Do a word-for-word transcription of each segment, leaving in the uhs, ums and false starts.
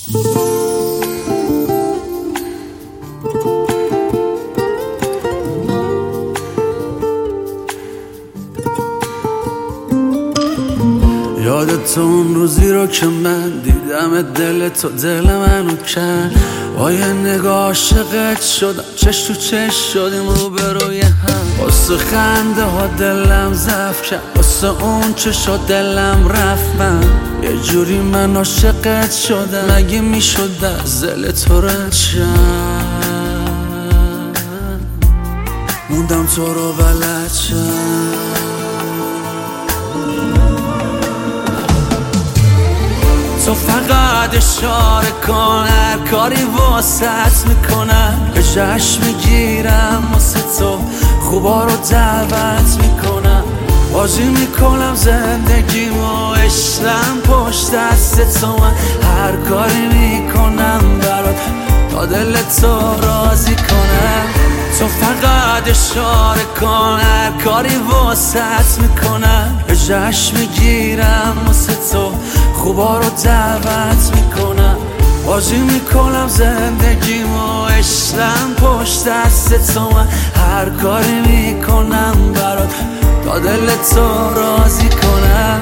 یادت اون روزی رو که من دیدم دل تو دل منو کرد، با یه نگاه عاشقت شدم، چش تو چش شدیم رو به روی هم. واسه خنده ها دلم ضعف کرد، واسه اون چشا دلم رفت. من یه جوری من عاشقت شدم، مگه میشد از دل تو رد شم؟ موندم تو رو بلد شم. تو فقط اشاره کن، هر کاری واسط میکنم، به جشن میگیرم واسه تو، خوبا رو دعوت میکنم، بازی میکنم زندگیمو، عشقم پشت دست تو. من هر کاری میکنم برات تا دل تو راضی کنم. تو فقط اشاره کن، هر کاری واسط میکنم، به جشن میگیرم واسه تو، خوبا رو دعوت میکنم، بازی میکنم زندگیمو، عشقم پشت دست تو. من هر کاری میکنم برات تا دل تو راضی کنم.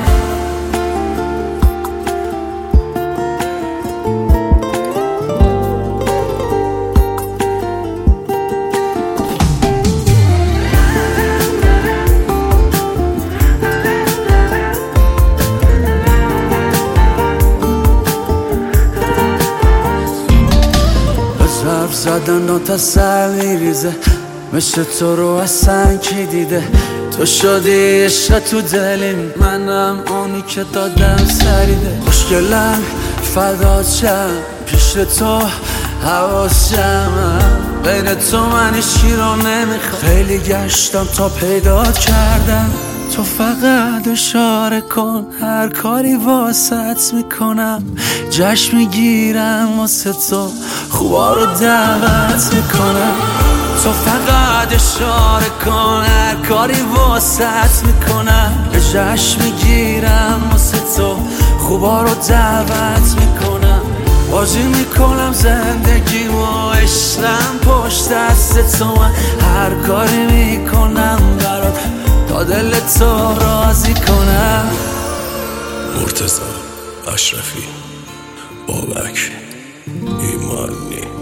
حرف زدن و تسل میریزه، مثل تو رو اصلا کی دیده؟ تو شدی عشق تو دلیم، منم اونی که دادم سریده. خوشگلم فدات شم، پیش تو حواس جمعم، بین تو من هیچکی رو نمیخوام، خیلی گشتم تا پیدات کردم. تو فقط اشاره کن، هر کاری واسط میکنم، جشن میگیرم واسه تو، خوبا رو دعوت میکنم. تو فقط اشاره کن، هر کاری واسط میکنم، جشن میگیرم واسه تو، خوبا رو دعوت میکنم، بازی میکنم زندگیمو، عشقم پشت دست تو. من هر کاری میکنم برات تا دل تو راضی کنم. مرتضی اشرفی، بابک ایمانی.